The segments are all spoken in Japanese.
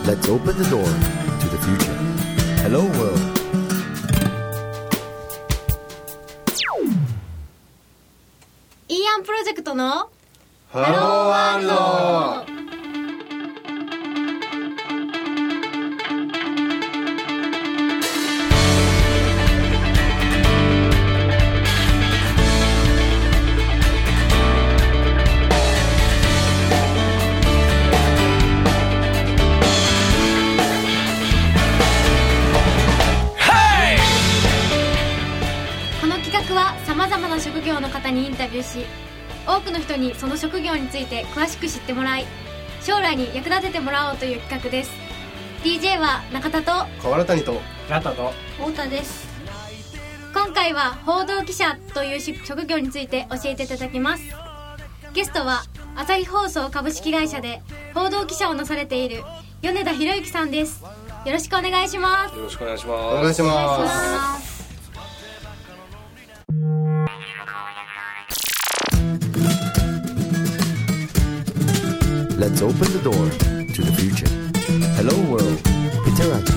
Let's open the door to the future. Hello world. イーアンプロジェクトのハローワールド。 さまざまな職業の方にインタビューし、多くの人にその職業について詳しく知ってもらい、将来に役立ててもらおうという企画です。 DJ は中田と河原谷とラタと太田です。今回は報道記者という職業について教えていただきます。ゲストは朝日放送株式会社で報道記者をなされている米田博之さんです。よろしくお願いします。 よろしくお願いします。 お願いします。 Let's open the door to the future. Hello world. Hiteraki.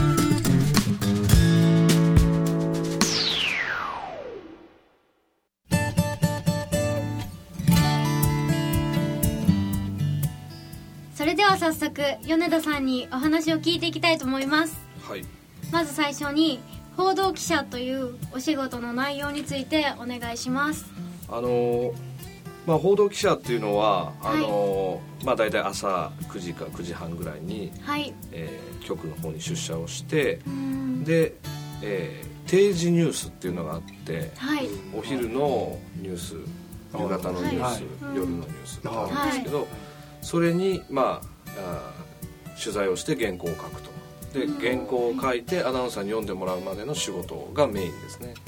それでは早速米田さんにお話を聞いていきたいと思います。 はい。 まず最初に報道記者というお仕事の内容についてお願いします。 報道記者っていうのははだいたい朝9時か9時半ぐらいに、 はい局の方に出社をしてで、定時ニュースっていうのがあって、はい、お昼のニュース、夕方のニュース、はい、夜のニュースってあるんですけど、はい、それに、取材をして原稿を書くと。で原稿を書いてアナウンサーに読んでもらうまでの仕事がメインですね。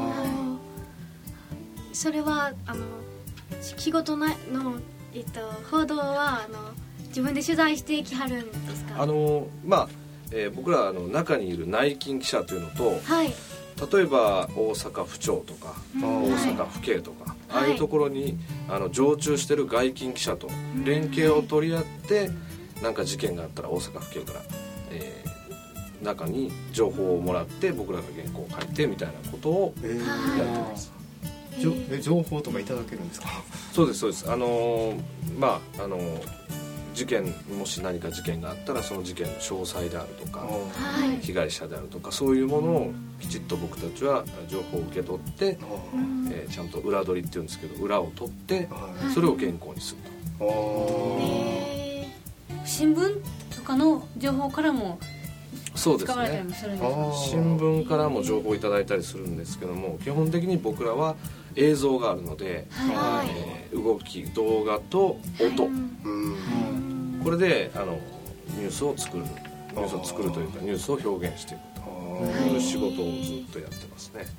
それは仕事の、報道は自分で取材してきはるんですか？ 僕ら中にいる内勤記者というのと、はい、例えば大阪府庁とか、大阪府警とか、はい、ああいうところに常駐してる外勤記者と連携を取り合って、なんか事件があったら大阪府警から、中に情報をもらって僕らが原稿を書いてみたいなことをやってます。 情報とかいただけるんですか？ そうですそうです。事件、もし何か事件があったらその事件の詳細であるとか、被害者であるとか、そういうものをきちっと僕たちは情報を受け取って、ちゃんと裏取りっていうんですけど、裏を取ってそれを原稿にすると。 新聞とかの情報からもそうですね、 使われたりもするんですか？ 新聞からも情報をいただいたりするんですけども、基本的に僕らは映像があるので、動き、動画と音、これでニュースを作るというかニュースを表現していくという仕事をずっとやってますね。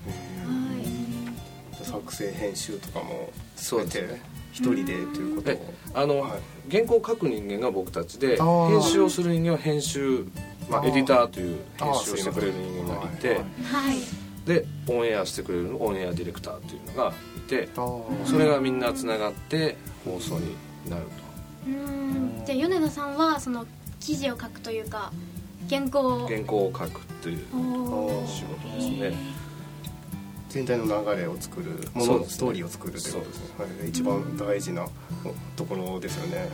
作成編集とかもそうですね、 一人でということを原稿を書く人間が僕たちで、編集をする人間は編集、エディターという編集をしてくれる人間がいて、でオンエアしてくれるオンエアディレクターというのがいて、それがみんなつながって放送になると。 じゃあ米田さんはその記事を書くというか原稿を書くという仕事ですね。 全体の流れを作る、ストーリーを作るということですね。一番大事なところですよね。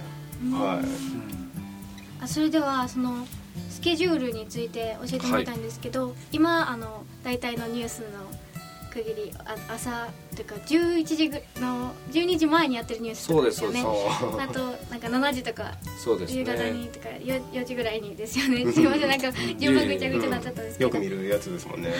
それではそのスケジュールについて教えてもらいたいんですけど、今大体のニュースの区切り、朝というか12時前にやってるニュースとかですよね。あとなんか7時とか、夕方にとか4時ぐらいにですよね。すいません、なんか順番ぐちゃぐちゃになっちゃったんですけど。 よく見るやつですもんね。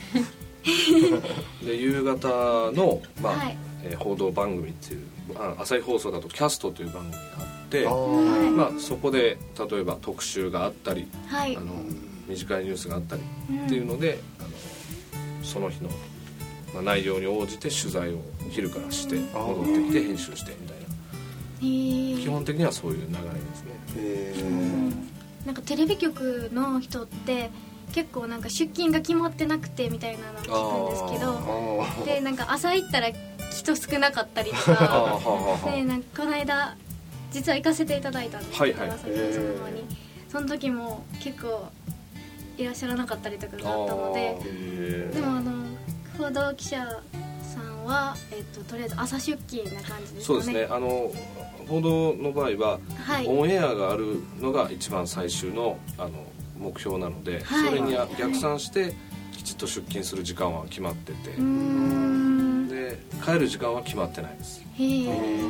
で夕方の、報道番組っていう朝日放送だとキャストという番組があって、そこで例えば特集があったり、短いニュースがあったりっていうので、その日の、内容に応じて取材を昼からして戻ってきて編集してみたいな、基本的にはそういう流れですね。 なんかテレビ局の人って結構なんか出勤が決まってなくてみたいなのを聞くんですけど、でなんか朝行ったら人少なかったりとかで、なんかこの間実は行かせていただいたんですけど、朝日放送の方にその時も結構いらっしゃらなかったりとかがあったので、でも報道記者さんは、とりあえず朝出勤な感じですかね。 そうですね、報道の場合は、はい、オンエアがあるのが一番最終の目標なので、はい、それに逆算してきちっと出勤する時間は決まってて、で帰る時間は決まってないです。 帰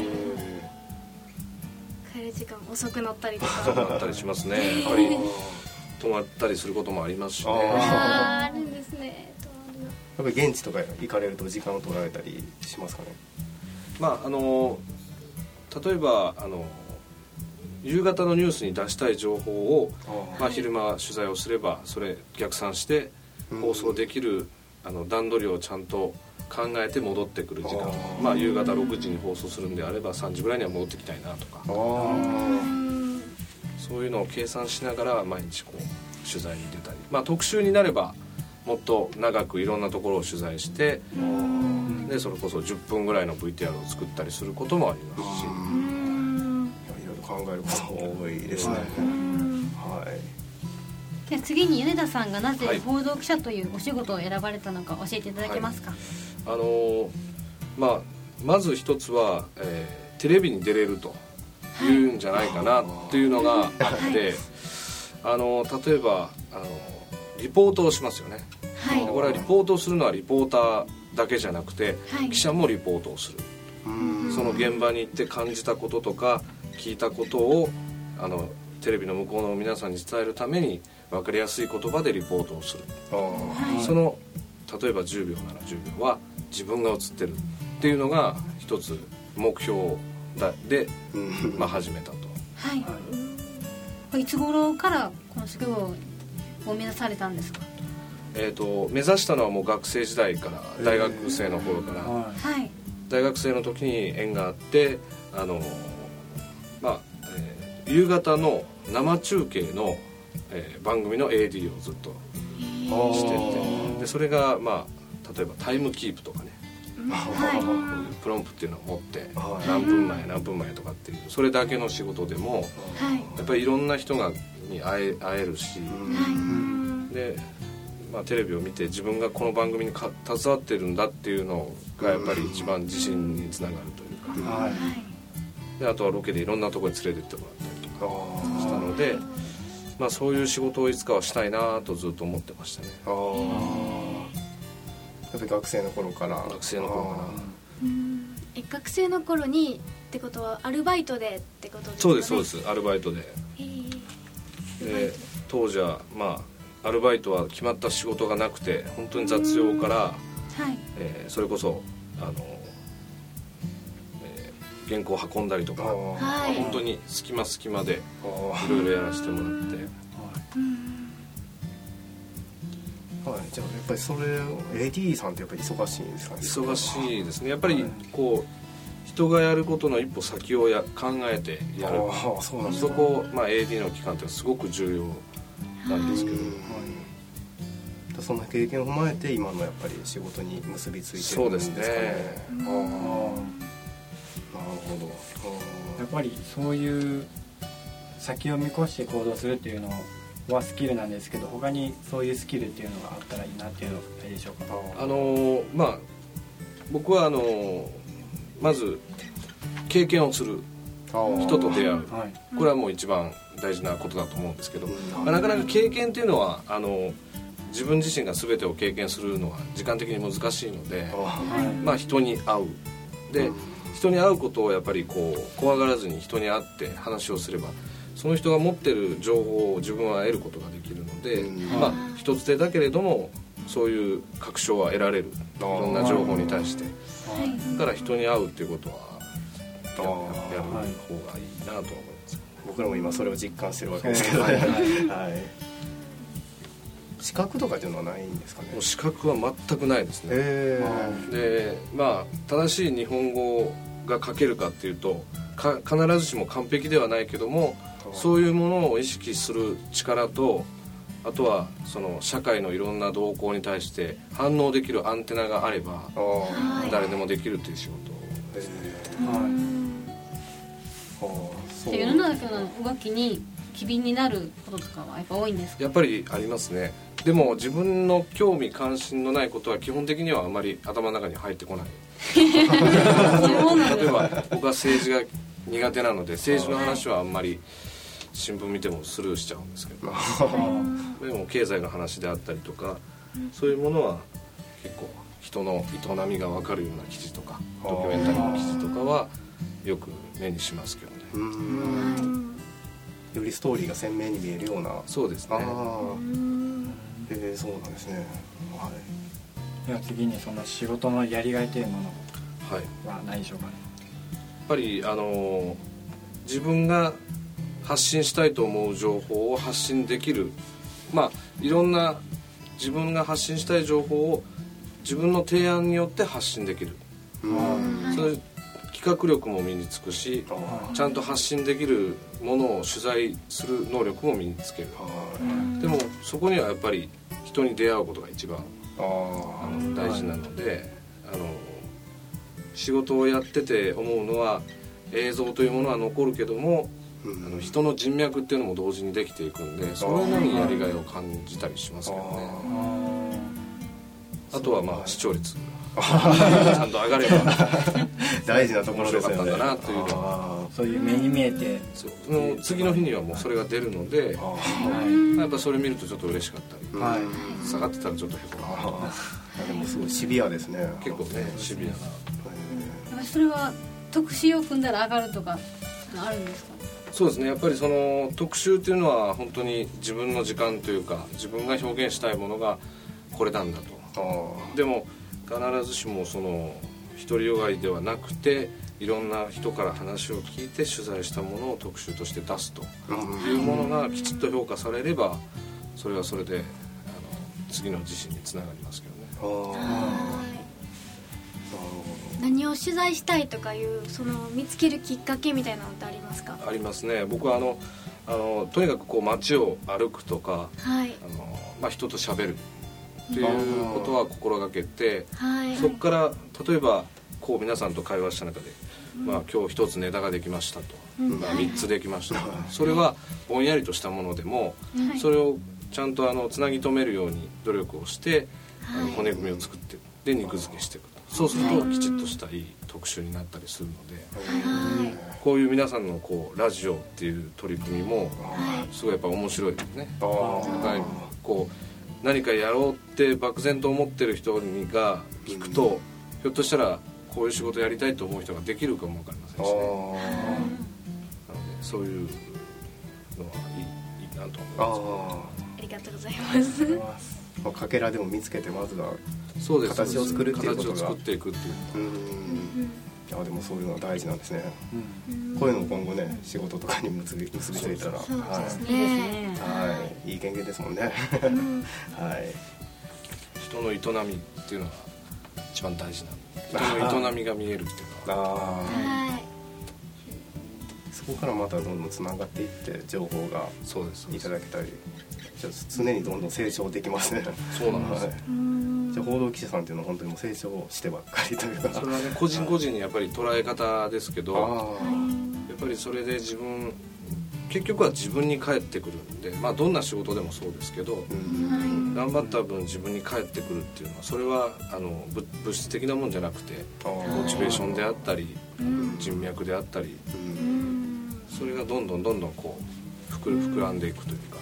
る時間遅くなったりとか遅くなったりしますね。やっぱり泊まったりすることもありますしね。 あるんですね。 やっぱり現地とか行かれると時間を取られたりしますかね。 まあ例えば夕方のニュースに出したい情報を、まあ、昼間取材をすればそれ逆算して放送できる段取りをちゃんと考えて戻ってくる時間、まあ、夕方6時に放送するんであれば3時ぐらいには戻ってきたいなとか、そういうのを計算しながら毎日こう取材に出たり、まあ、特集になればもっと長くいろんなところを取材してでそれこそ10分ぐらいの VTR を作ったりすることもありますし、いろいろ考えることが多いですね。はい、 で次に米田さんがなぜ報道記者というお仕事を選ばれたのか教えていただけますか。 はい、まず一つは、テレビに出れるというんじゃないかなっていうのがあって、はい、例えばリポートをしますよね。はい、これはリポートをするのはリポーターだけじゃなくて、はい、記者もリポートをする。その現場に行って感じたこととか聞いたことをテレビの向こうの皆さんに伝えるために分かりやすい言葉でリポートをする。その例えば10秒なら10秒は自分が映ってるっていうのが一つ目標で、まあ、始めたと。 はい、いつ頃からこの職業を目指されたんですか。 目指したのはもう学生時代から大学生の頃から、大学生の時に縁があって夕方の生中継の、番組の AD をずっとしてて、でそれが、まあ、例えばタイムキープとかね、プロンプっていうのを持って何分前何分前とかっていうそれだけの仕事でも、やっぱりいろんな人に会えるし、でまあ、テレビを見て自分がこの番組に携わってるんだっていうのがやっぱり一番自信につながるというか、であとはロケでいろんなところに連れてってもらったりとかしたので、まあ、そういう仕事をいつかはしたいなとずっと思ってましたね。 やっぱり学生の頃から。 学生の頃にってことはアルバイトでってことですかね。 そうですそうです、アルバイトで。で当時はまあアルバイトは決まった仕事がなくて本当に雑用から、それこそ原稿を運んだりとか、本当に隙間隙間でいろいろやらせてもらって、 じゃあやっぱりそれ AD さんってやっぱり忙しいんですかね。 忙しいですね。やっぱりこう人がやることの一歩先を考えてやる。そこ、まあ、AD の期間ってすごく重要なんですけど、 そんな経験を踏まえて今のやっぱり仕事に結びついてるんですかね。 そうですね。 なるほど。 やっぱりそういう先を見越して行動するっていうのはスキルなんですけど、他にそういうスキルっていうのがあったらいいなっていうのはないでしょうか。 まあ僕はまず経験をする人と出会う、これはもう一番大事なことだと思うんですけど、なかなか経験っていうのは自分自身が全てを経験するのは時間的に難しいので、まあ、人に会うで、人に会うことをやっぱりこう怖がらずに人に会って話をすればその人が持ってる情報を自分は得ることができるので、まあ、人づてだけれどもそういう確証は得られる、いろんな情報に対して。だから人に会うっていうことはやる方がいいなとは思います。 僕らも今それを実感してるわけですけど、資格とかっていうのはないんですかね。 資格は全くないですね。で、まあ正しい日本語が書けるかっていうと必ずしも完璧ではないけども、そういうものを意識する力と、あとはその社会のいろんな動向に対して反応できるアンテナがあれば誰でもできるという仕事ですね。 世の中の動きに機敏になることとかはやっぱ多いんですか？ やっぱりありますね。でも自分の興味関心のないことは基本的にはあまり頭の中に入ってこない例えば僕は政治が苦手なので政治の話はあんまり新聞見てもスルーしちゃうんですけどでも経済の話であったりとかそういうものは結構人の営みが分かるような記事とかドキュメンタリーの記事とかはよく目にしますけどね。 よりストーリーが鮮明に見えるような。 そうですね。 そうなんですね。はい。 では次にその仕事のやりがいというものは何でしょうかね。 やっぱり自分が発信したいと思う情報を発信できる、いろんな自分が発信したい情報を自分の提案によって発信できる、そういう企画力も身につくし、ちゃんと発信できるものを取材する能力も身につける。でもそこにはやっぱり人に出会うことが一番大事なので、仕事をやってて思うのは映像というものは残るけども、人の人脈っていうのも同時にできていくんで、それのにやりがいを感じたりしますけどね。あとは視聴率ちゃんと上がれば大事なところですよね。 面白かったんだなというのはそういう目に見えて次の日にはもうそれが出るので、やっぱそれ見るとちょっと嬉しかったり、下がってたらちょっとへこむ。 でもすごいシビアですね。 結構ねシビアな。 それは特集を組んだら上がるとかあるんですか？ そうですね。やっぱりその特集っていうのは本当に自分の時間というか自分が表現したいものがこれなんだと。でも必ずしもその独りよがりではなくて、いろんな人から話を聞いて取材したものを特集として出すというものがきちっと評価されれば、それはそれで次の自身につながりますけどね。 何を取材したいとかいうその見つけるきっかけみたいなのってありますか？ ありますね。僕はとにかくこう街を歩くとか、人と喋るということは心がけて、そこから例えばこう皆さんと会話した中で、今日一つネタができましたと、3つできました、それはぼんやりとしたものでも、それをちゃんとつなぎ止めるように努力をして、骨組みを作ってで肉付けしていくと、そうするときちっとしたいい特集になったりするので、こういう皆さんのこうラジオっていう取り組みもすごいやっぱ面白いですね。こう何かやろうって漠然と思ってる人が聞くと、ひょっとしたらこういう仕事やりたいと思う人ができるかもわかりませんしね。なのでそういうのはいいなと思います。 ありがとうございます。 かけらでも見つけて、まずは形を作るっていうことが、 形を作っていくっていうでもそういうのは大事なんですね。こういうのを今後ね仕事とかに結びついたら、いい経験ですもんね。 人の営みっていうのが一番大事な、人の営みが見えるっていうのは、 そこからまたどんどんつながっていって情報がいただけたり、常にどんどん成長できますね。 そうなんです。 じゃあ報道記者さんっていうのは本当にもう成長してばっかりというか、 それはね個人個人にやっぱり捉え方ですけど、やっぱりそれで結局は自分に返ってくるんで、どんな仕事でもそうですけど、頑張った分自分に返ってくるっていうのは、それは物質的なもんじゃなくてモチベーションであったり、人脈であったり、それがどんどんこう膨らんでいくというか。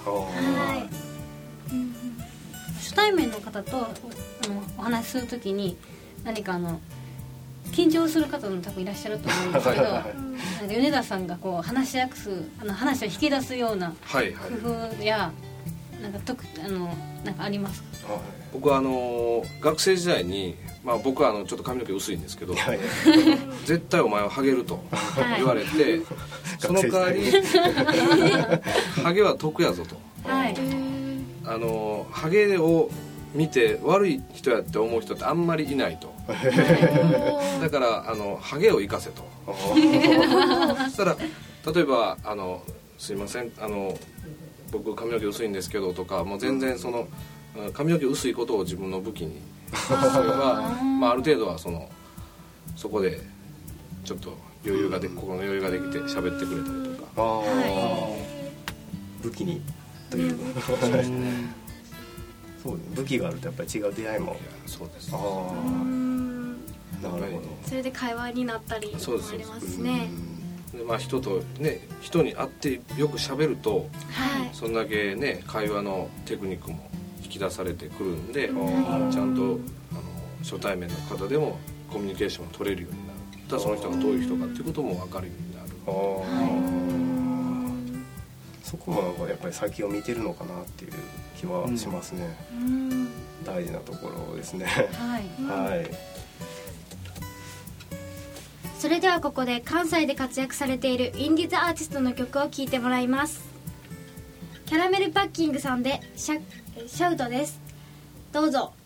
初対面の方とお話しするときに何か緊張する方も多分いらっしゃると思うんですけど米田さんがこう話を引き出すような工夫やなんかありますか？ 僕は学生時代に、僕はちょっと髪の毛薄いんですけど絶対お前はハゲると言われて、その代わりハゲは得やぞと、ハゲを見て悪い人やって思う人ってあんまりいないとだからハゲを生かせとそしたら例えばすいません僕髪の毛薄いんですけどとか、もう全然その髪の毛薄いことを自分の武器にすれば、ある程度はそこでちょっと心の余裕ができて喋ってくれたりとか、 武器にという、そう武器があるとやっぱり違う出会いも。 そうです。 なるほど。 それで会話になったりもありますね。 で人とね、人に会ってよく喋ると、そんだけね会話のテクニックも引き出されてくるんで、ちゃんと初対面の方でもコミュニケーションを取れるようになる。だからその人がどういう人かっていうことも分かるようになる。 そこもなんかやっぱり先を見てるのかなっていう気はしますね。大事なところですね。はい。 それではここで関西で活躍されているインディーズアーティストの曲を聴いてもらいます。キャラメルパッキングさんでシャウトです。どうぞ。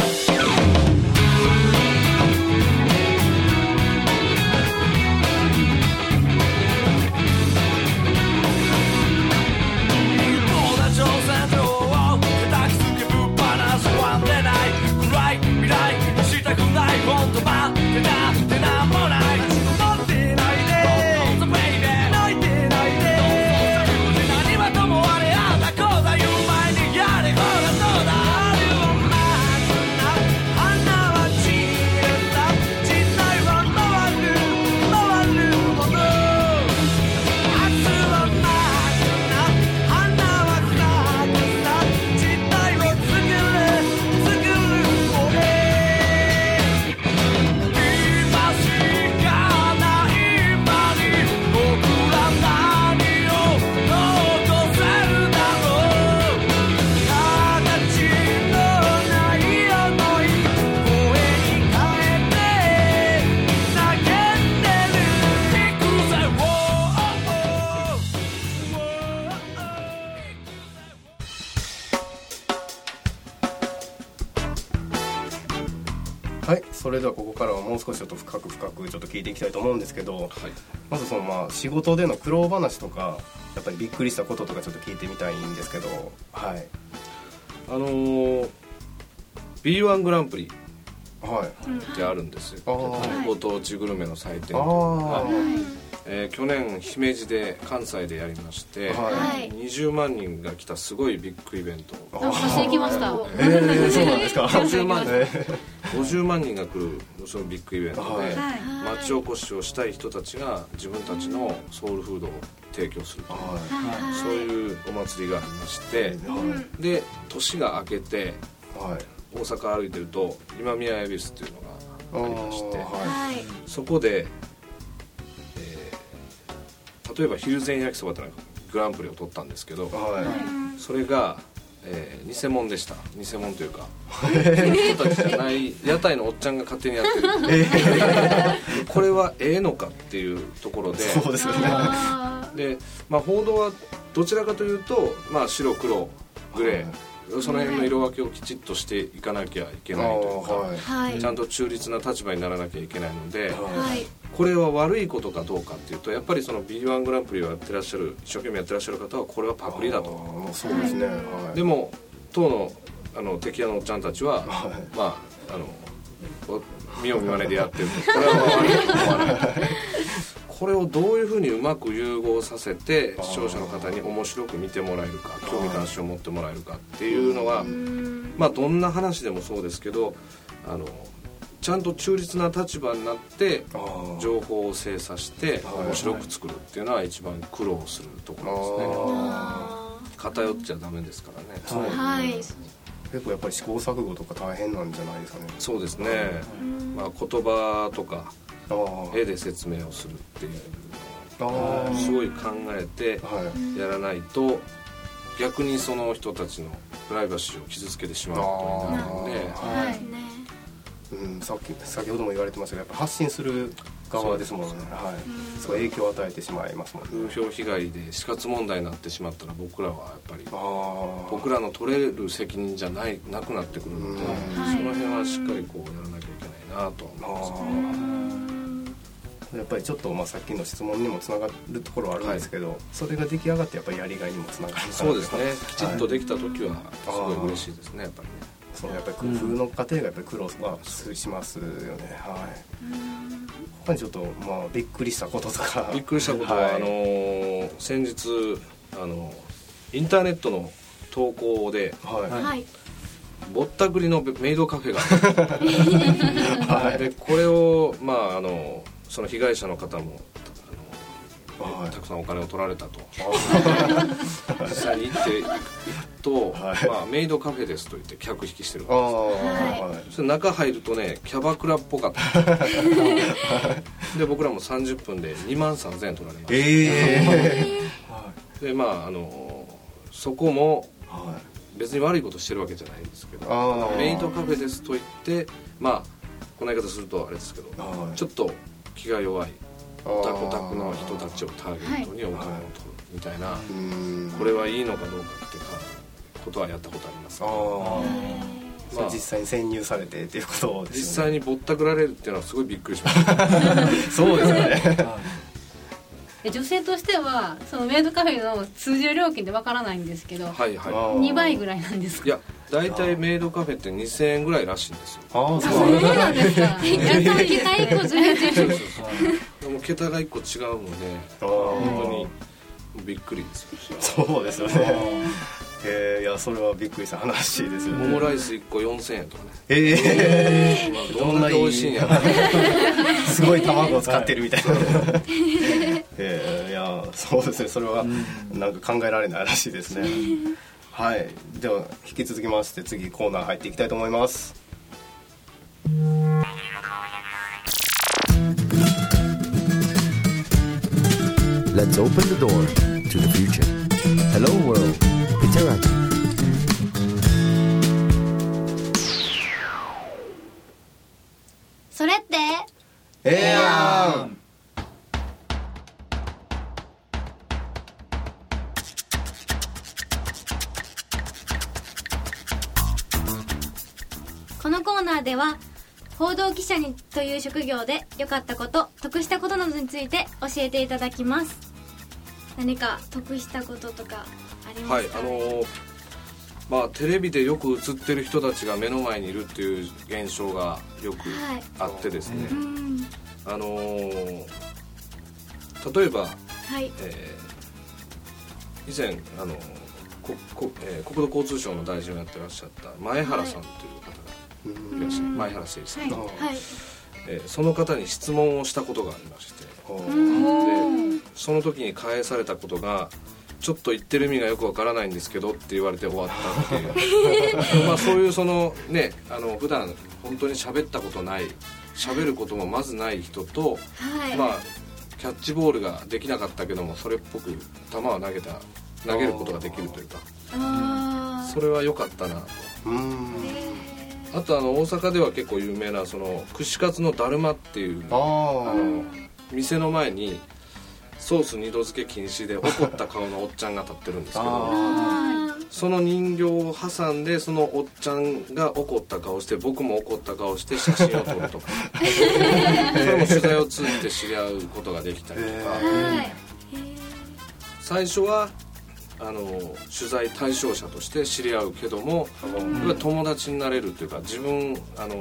はい、それではここからはもう少しちょっと深くちょっと聞いていきたいと思うんですけど、まず仕事での苦労話とかやっぱりびっくりしたこととかちょっと聞いてみたいんですけど、はい、 B1 グランプリってあるんですよ、ご当地グルメの祭典というのが、去年姫路で関西でやりまして、20万人が来たすごいビッグイベント。 私行きました。 そうなんですか。 50万人が来るそのビッグイベントで、町おこしをしたい人たちが自分たちのソウルフードを提供するという、そういうお祭りがありまして、で年が明けて、大阪歩いてると今宮恵比寿っていうのがありまして、そこで、例えばひるぜん焼きそばってのがグランプリを取ったんですけど、それが、偽物でした。偽物というか人たちじゃない屋台のおっちゃんが勝手にやってる、これはのかっていうところで、 そうですよね。 で、報道はどちらかというと、白黒グレー、その辺の色分けをきちっとしていかなきゃいけないというか、ちゃんと中立な立場にならなきゃいけないので、これは悪いことかどうかっていうと、やっぱりその B1 グランプリをやってらっしゃる、一生懸命やってらっしゃる方はこれはパクリだと。 そうですね。 でも当の敵屋のおっちゃんたちは、見よう見まねでやってると、これは悪いと思わない。これをどういうふうにうまく融合させて視聴者の方に面白く見てもらえるか、興味関心を持ってもらえるかっていうのは、どんな話でもそうですけど、ちゃんと中立な立場になって情報を精査して面白く作るっていうのは一番苦労するところですね。偏っちゃダメですからね。 結構やっぱり試行錯誤とか大変なんじゃないですかね。 そうですね。言葉とか絵で説明をするっていうのをすごい考えてやらないと、逆にその人たちのプライバシーを傷つけてしまうことになるので、先ほども言われてましたけど、やっぱ発信する側ですもんね。そう影響を与えてしまいますもんね。風評被害で死活問題になってしまったら、僕らはやっぱり僕らの取れる責任じゃなくなってくるので、その辺はしっかりこうやらなきゃいけないなと思います。 やっぱりちょっとさっきの質問にもつながるところはあるんですけど、それが出来上がってやっぱりやりがいにもつながる。 そうですね。きちっとできた時はすごい嬉しいですね、やっぱりね。 やっぱり工夫の過程がやっぱり苦労はしますよね。他にちょっとびっくりしたこととか。 びっくりしたことは、先日インターネットの投稿で、 はい、 ぼったくりのメイドカフェがはい、でこれを、その被害者の方もたくさんお金を取られたと実際に行っていくと、メイドカフェですと言って客引きしてるわけです。それ中入るとねキャバクラっぽかったで僕らも30分で23,000円取られました、でそこも別に悪いことしてるわけじゃないんですけど、メイドカフェですと言ってこの言い方するとあれですけど、ちょっと気が弱いオタクの人たちをターゲットにお金を取るみたいな、これはいいのかどうかっていうことはやったことあります、 実際に潜入されてっていうことですよね。 実際にぼったくられるっていうのはすごいびっくりしましたそうですね女性としてはそのメイドカフェの通常料金ってわからないんですけど、2倍ぐらいなんですか？ いや大体メイドカフェって2000円ぐらいらしいんですよ。 そうなんですか。桁1個ずれてる。 でも桁が1個違うので本当にびっくりですよ。そうですよね。いやそれはびっくりした話ですよね。 オムライス1個4000円とかね。どんだけ美味しいんやすごい卵を使ってるみたいないやそうですね、それはなんか考えられないらしいですねはい、では引き続きまして次コーナー入っていきたいと思います。 Let's open the door to the future. Hello world, Peteraki. それってええやん。 このコーナーでは報道記者にという職業で良かったこと、得したことなどについて教えていただきます。何か得したこととかありますかね？ テレビでよく映ってる人たちが目の前にいるっていう現象がよくあってですね、例えば、以前国土交通省の大臣をやってらっしゃった前原さんという方がいらっしゃる、前原誠司さん、その方に質問をしたことがありまして、でその時に返されたことがちょっと言ってる意味がよくわからないんですけどって言われて終わったっていうそういう普段本当に喋ったことない、喋ることもまずない人と、キャッチボールができなかったけどもそれっぽく球は投げることができるというか、それは良かったなと。あと大阪では結構有名な串カツのだるまっていう店の前にソース2度漬け禁止で怒った顔のおっちゃんが立ってるんですけどその人形を挟んでそのおっちゃんが怒った顔して僕も怒った顔して写真を撮るとかそれも取材を通じて知り合うことができたりとか、最初は取材対象者として知り合うけども友達になれるというか自分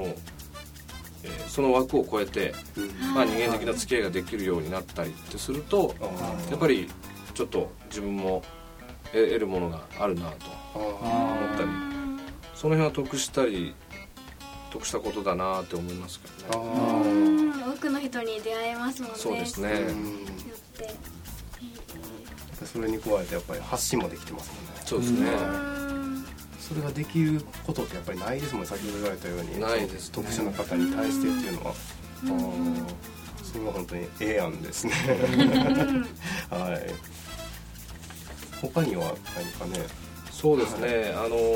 その枠を超えて、人間的な付き合いができるようになったりってするとやっぱりちょっと自分も得るものがあるなと思ったり、その辺は得したことだなって思いますけどね。 多くの人に出会えますもんね。 そうですね。 それに加えてやっぱり発信もできてますもんね。 そうですね。 それができることってやっぱりないですもんね。先ほど言われたようにないです、 特殊な方に対してっていうのはそれは本当にええやんですねはい。他には何かね。 そうですね、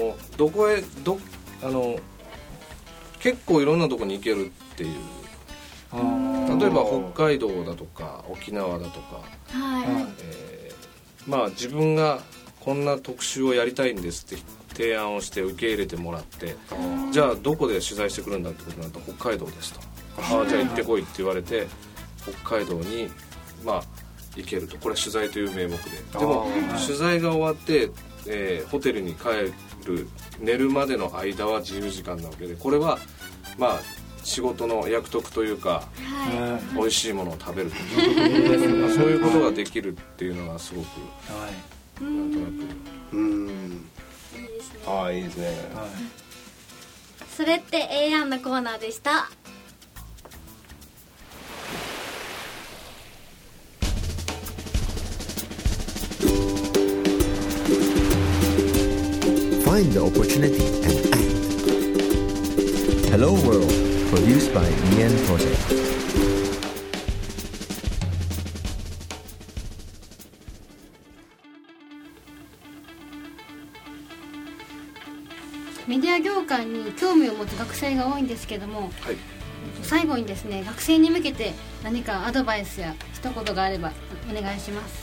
結構いろんなとこに行けるっていう、例えば北海道だとか沖縄だとか、自分がこんな特集をやりたいんですって提案をして受け入れてもらって、じゃあどこで取材してくるんだってことになると北海道ですと、じゃあ行ってこいって言われて北海道に行けると、これは取材という名目で、でも取材が終わって、ホテルに帰る寝るまでの間は自由時間なわけで、これは仕事の役得というか、美味しいものを食べるとかそういうことができるっていうのがすごくなんとなく。 いいですね。 ああ、いいですね。 それって A 案のコーナーでした。 Find the opportunity and act. Hello World, produced by Mian Project. メディア業界に興味を持つ学生が多いんですけども、 はい、 最後にですね、学生に向けて何かアドバイスや一言があればお願いします。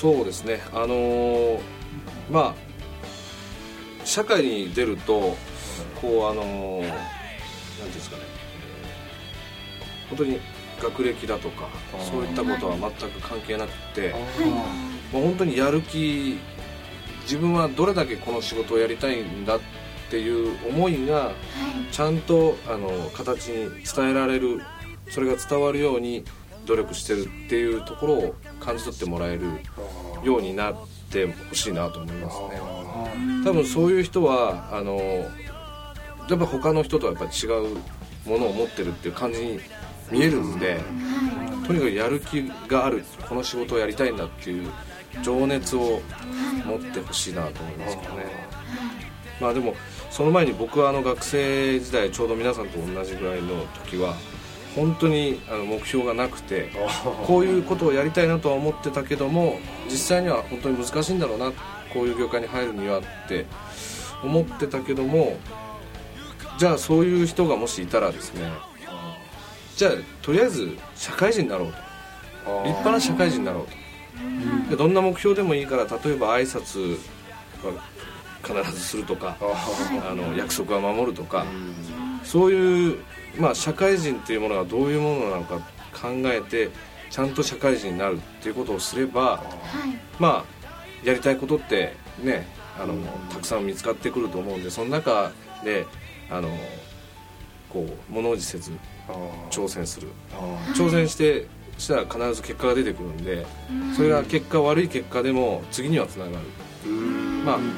そうですね、まあ社会に出るとこうなんていうんですかね、本当に学歴だとかそういったことは全く関係なくて、もう本当にやる気、自分はどれだけこの仕事をやりたいんだっていう思いがちゃんと形に伝えられる、それが伝わるように努力してるっていうところを感じ取ってもらえるようになってほしいなと思いますね。多分そういう人はやっぱ他の人とはやっぱ違うものを持ってるっていう感じに見えるんで、とにかくやる気がある、この仕事をやりたいんだっていう情熱を持ってほしいなと思いますけどね。まあでもその前に僕は学生時代ちょうど皆さんと同じぐらいの時は本当に目標がなくて、こういうことをやりたいなとは思ってたけども、実際には本当に難しいんだろうな、こういう業界に入るにはって思ってたけども、じゃあそういう人がもしいたらですね、じゃあとりあえず社会人になろうと、立派な社会人になろうと、でどんな目標でもいいから、例えば挨拶は必ずするとか、約束は守るとか、そういう、まあ、社会人っていうものがどういうものなのか考えてちゃんと社会人になるっていうことをすれば、まあやりたいことってね、たくさん見つかってくると思うんで、その中でこう物おじせず挑戦する、挑戦したら必ず結果が出てくるんで、それが結果悪い結果でも次にはつながる。まあ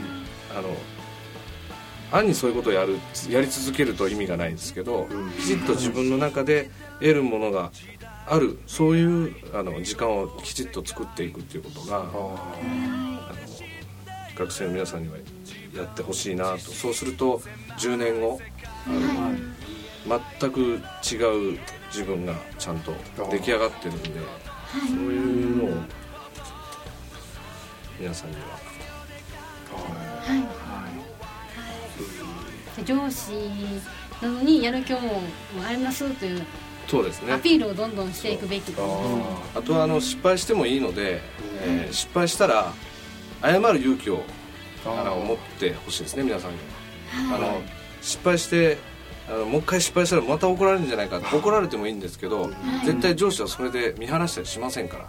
暗にそういうことをやり続けると意味がないんですけど、きちっと自分の中で得るものがある、そういう時間をきちっと作っていくっていうことが学生の皆さんにはやってほしいなと。そうすると10年後全く違う自分がちゃんと出来上がってるんで、そういうのを皆さんには上司なのにやる気もありますという、 そうですね、 アピールをどんどんしていくべきです。 あとは失敗してもいいので、失敗したら謝る勇気を持ってほしいですね、皆さんに。失敗してもう一回失敗したらまた怒られるんじゃないかって、怒られてもいいんですけど、絶対上司はそれで見放したりしませんから、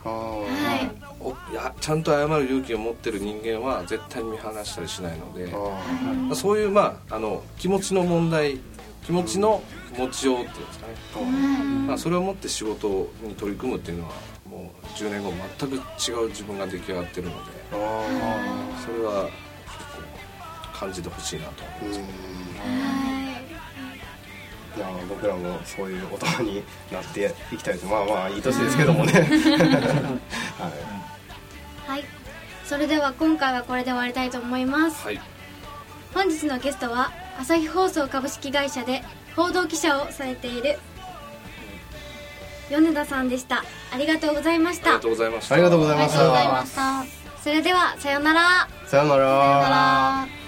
ちゃんと謝る勇気を持ってる人間は絶対に見放したりしないので、そういう、気持ちの問題、気持ちの持ちようっていうんですかね、それを持って仕事に取り組むっていうのはもう10年後全く違う自分が出来上がってるので、それは結構感じてほしいなと思いますけど。 いや僕らもそういう大人になっていきたいです。まあいい年ですけどもねはい、それでは今回はこれで終わりたいと思います。本日のゲストは朝日放送株式会社で報道記者をされている米田さんでした。ありがとうございました。 ありがとうございました。 ありがとうございました。 それではさようなら。 さようなら。 さようなら。